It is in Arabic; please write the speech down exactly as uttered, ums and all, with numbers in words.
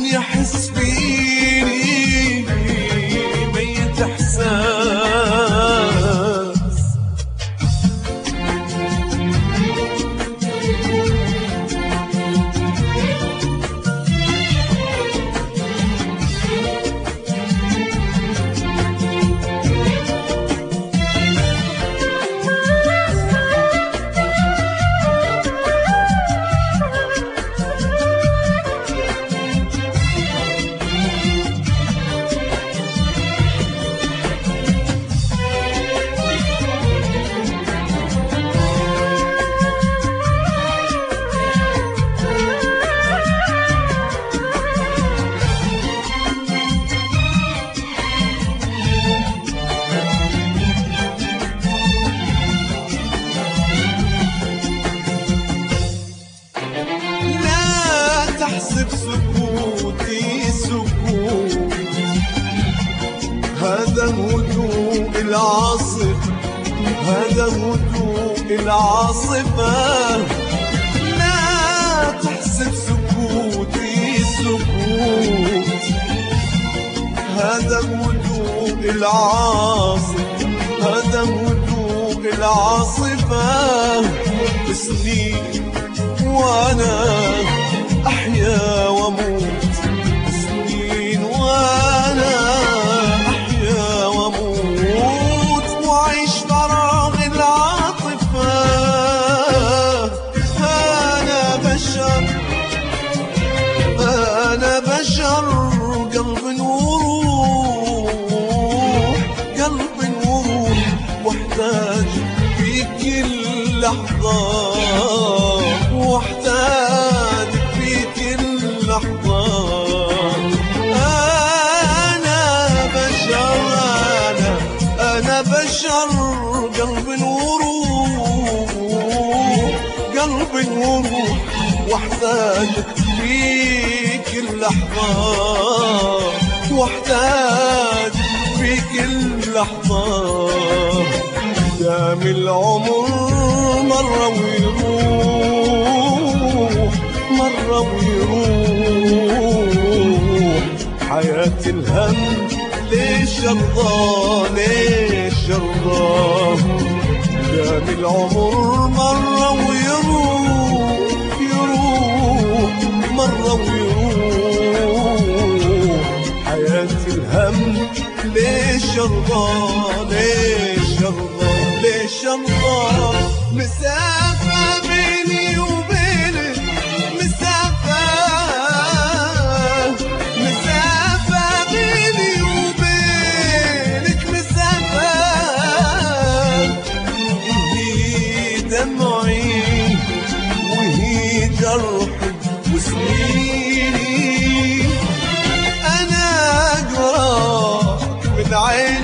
يحس فيني ميت احساس. احسب سكوتي سكوت، هذا هدوء العاصفة، هذا هدوء العاصفة. لا تحسب سكوتي سكوت، هذا هدوء العاصفة، هذا هدوء العاصفة. سنين وانا أحيا وأموت، سنين وأنا أحيا وأموت، وأعيش فراغ العاطفة. أنا بشر، أنا بشر، قلب وروح، قلب وروح، واحتاج في كل لحظة، واحتاج لحظة. أنا بشر، أنا أنا بشر، قلب وروح، قلب وروح، واحتاجك في كل لحظة، واحتاج في كل لحظة. دام العمر مرة ويروح، مرة ويروح، حياة الهم ليش أرضى، ليش أرضى. دام العمر مرة ويروح، يروح مرة ويروح، حياة الهم ليش أرضى، ليش أرضى، ليش أرضى. مسافة بيني وبينك، مسافة، مسافة بيني وبينك، مسافة. هي دمعي وهي جرحي وسنيني، أنا أقرأ من عيني